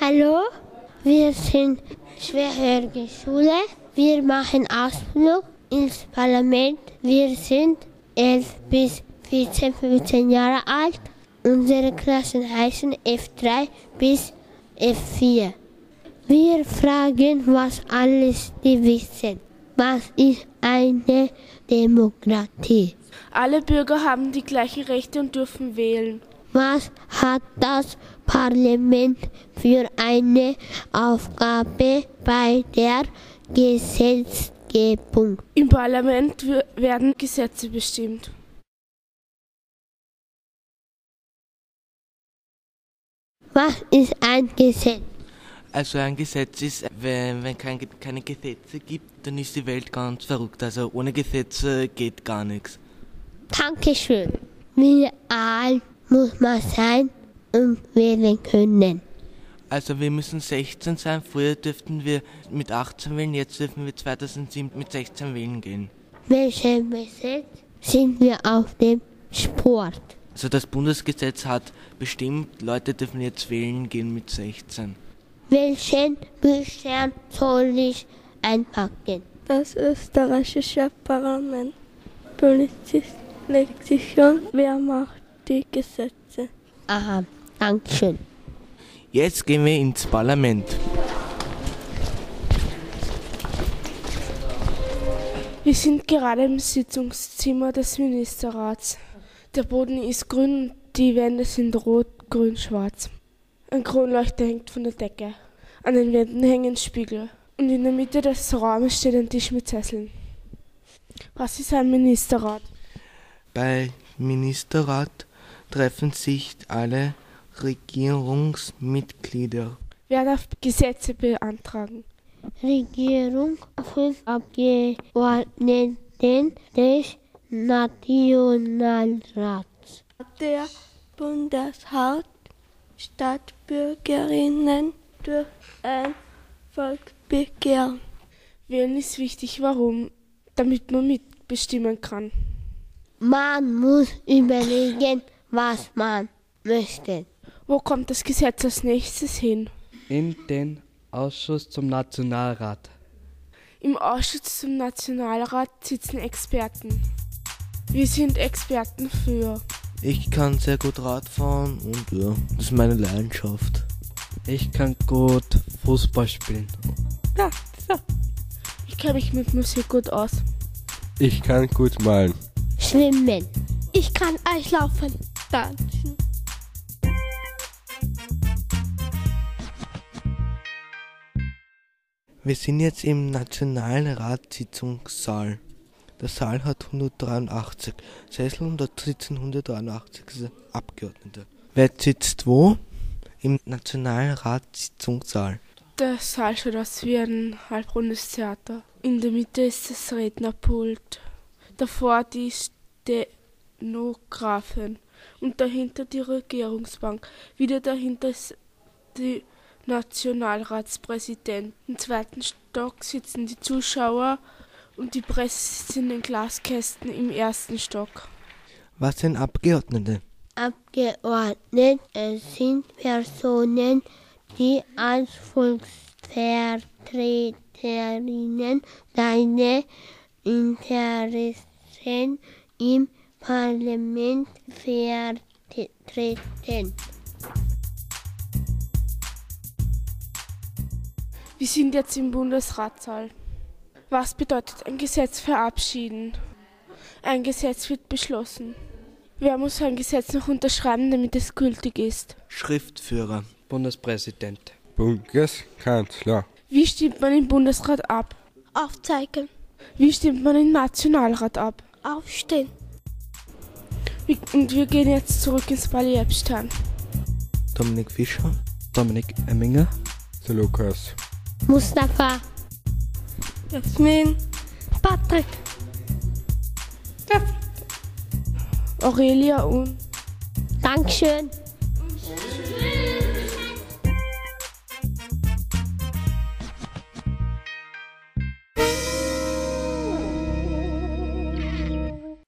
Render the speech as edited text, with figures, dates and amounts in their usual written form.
Hallo, wir sind schwerhörige Schule. Wir machen Ausflug ins Parlament. Wir sind 11 bis 14, 15 Jahre alt. Unsere Klassen heißen F3 bis F4. Wir fragen, was alles die wissen. Was ist eine Demokratie? Alle Bürger haben die gleichen Rechte und dürfen wählen. Was hat das Parlament für eine Aufgabe bei der Gesetzgebung? Im Parlament werden Gesetze bestimmt. Was ist ein Gesetz? Also ein Gesetz ist, wenn keine Gesetze gibt, dann ist die Welt ganz verrückt. Also ohne Gesetze geht gar nichts. Dankeschön. Wie alt muss man sein und wählen können? Also wir müssen 16 sein. Früher dürften wir mit 18 wählen, jetzt dürfen wir 2007 mit 16 wählen gehen. Welchem Gesetz sind wir auf dem Sport? Also das Bundesgesetz hat bestimmt, Leute dürfen jetzt wählen gehen mit 16. Welchen Büchern soll ich einpacken? Das österreichische Parlament legt sich schon, wer macht die Gesetze. Aha, Dankeschön. Jetzt gehen wir ins Parlament. Wir sind gerade im Sitzungszimmer des Ministerrats. Der Boden ist grün und die Wände sind rot, grün, schwarz. Ein Kronleuchter hängt von der Decke. An den Wänden hängen Spiegel. Und in der Mitte des Raumes steht ein Tisch mit Sesseln. Was ist ein Ministerrat? Bei Ministerrat treffen sich alle Regierungsmitglieder. Wer darf Gesetze beantragen? Regierung, 5 Abgeordneten des Nationalrats. Der Bundesrat Staatsbürgerinnen durch ein Volksbegehren. Wählen ist wichtig. Warum? Damit man mitbestimmen kann. Man muss überlegen, was man möchte. Wo kommt das Gesetz als nächstes hin? In den Ausschuss zum Nationalrat. Im Ausschuss zum Nationalrat sitzen Experten. Wir sind Experten für. Ich kann sehr gut Radfahren und ja, das ist meine Leidenschaft. Ich kann gut Fußball spielen. Ja, so. Ich kenne mich mit Musik gut aus. Ich kann gut malen. Schwimmen. Ich kann Eislaufen. Tanzen. Wir sind jetzt im Nationalratssitzungssaal. Der Saal hat 183 Sessel und dort sitzen 183 Abgeordnete. Wer sitzt wo? Im Nationalratssitzungssaal. Der Saal schaut aus wie ein halbrundes Theater. In der Mitte ist das Rednerpult. Davor die Stenografin und dahinter die Regierungsbank. Wieder dahinter ist die Nationalratspräsident. Im zweiten Stock sitzen die Zuschauer und die Presse sitzt in den Glaskästen im ersten Stock. Was sind Abgeordnete? Abgeordnete sind Personen, die als Volksvertreterinnen deine Interessen im Parlament vertreten. Wir sind jetzt im Bundesratssaal. Was bedeutet ein Gesetz verabschieden? Ein Gesetz wird beschlossen. Wer muss ein Gesetz noch unterschreiben, damit es gültig ist? Schriftführer. Bundespräsident. Bundeskanzler. Wie stimmt man im Bundesrat ab? Aufzeigen. Wie stimmt man im Nationalrat ab? Aufstehen. Und wir gehen jetzt zurück ins Palais Epstein. Dominik Fischer. Dominik Emminger. Der Lukas. Mustafa. Jasmin. Patrick. Aurelia und Dankeschön.